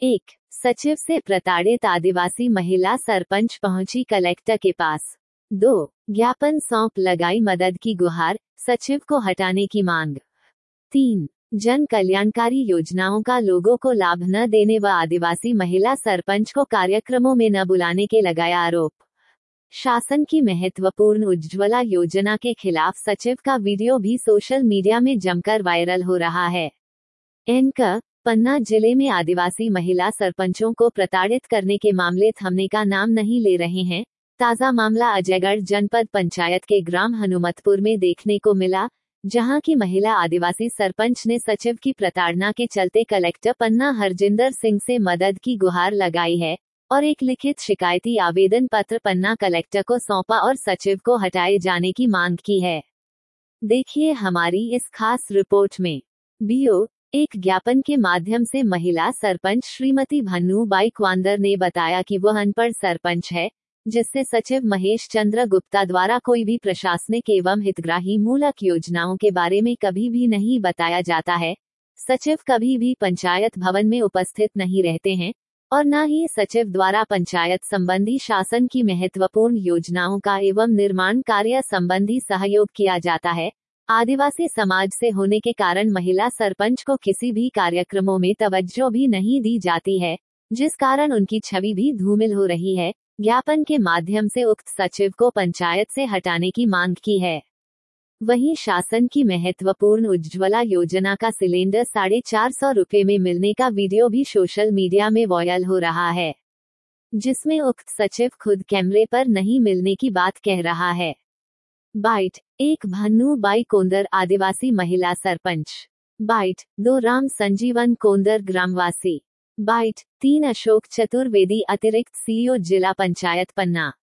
1. सचिव से प्रताड़ित आदिवासी महिला सरपंच पहुंची कलेक्टर के पास। 2. ज्ञापन सौंप लगाई मदद की गुहार, सचिव को हटाने की मांग। 3. जन कल्याणकारी योजनाओं का लोगों को लाभ न देने व आदिवासी महिला सरपंच को कार्यक्रमों में न बुलाने के लगाया आरोप। शासन की महत्वपूर्ण उज्ज्वला योजना के खिलाफ सचिव का वीडियो भी सोशल मीडिया में जमकर वायरल हो रहा है। एंकर, पन्ना जिले में आदिवासी महिला सरपंचों को प्रताड़ित करने के मामले थमने का नाम नहीं ले रहे हैं। ताजा मामला अजयगढ़ जनपद पंचायत के ग्राम हनुमतपुर में देखने को मिला, जहां की महिला आदिवासी सरपंच ने सचिव की प्रताड़ना के चलते कलेक्टर पन्ना हरजिंदर सिंह से मदद की गुहार लगाई है और एक लिखित शिकायती आवेदन पत्र पन्ना कलेक्टर को सौंपा और सचिव को हटाए जाने की मांग की है। देखिए हमारी इस खास रिपोर्ट में। बीओ, एक ज्ञापन के माध्यम से महिला सरपंच श्रीमती भन्नूबाई क्वांदर ने बताया कि वह अनपढ़ सरपंच है, जिससे सचिव महेश चंद्र गुप्ता द्वारा कोई भी प्रशासनिक एवं हितग्राही मूलक योजनाओं के बारे में कभी भी नहीं बताया जाता है। सचिव कभी भी पंचायत भवन में उपस्थित नहीं रहते हैं और न ही सचिव द्वारा पंचायत संबंधी शासन की महत्वपूर्ण योजनाओं का एवं निर्माण कार्य संबंधी सहयोग किया जाता है। आदिवासी समाज से होने के कारण महिला सरपंच को किसी भी कार्यक्रमों में तवज्जो भी नहीं दी जाती है, जिस कारण उनकी छवि भी धूमिल हो रही है। ज्ञापन के माध्यम से उक्त सचिव को पंचायत से हटाने की मांग की है। वहीं शासन की महत्वपूर्ण उज्ज्वला योजना का सिलेंडर 450 रुपये में मिलने का वीडियो भी सोशल मीडिया में वायरल हो रहा है, जिसमें उक्त सचिव खुद कैमरे पर नहीं मिलने की बात कह रहा है। बाइट 1. भन्नूबाई कोंदर आदिवासी महिला सरपंच। बाइट 2. राम संजीवन कोंदर ग्रामवासी। बाइट 3. अशोक चतुर्वेदी अतिरिक्त सीईओ जिला पंचायत पन्ना।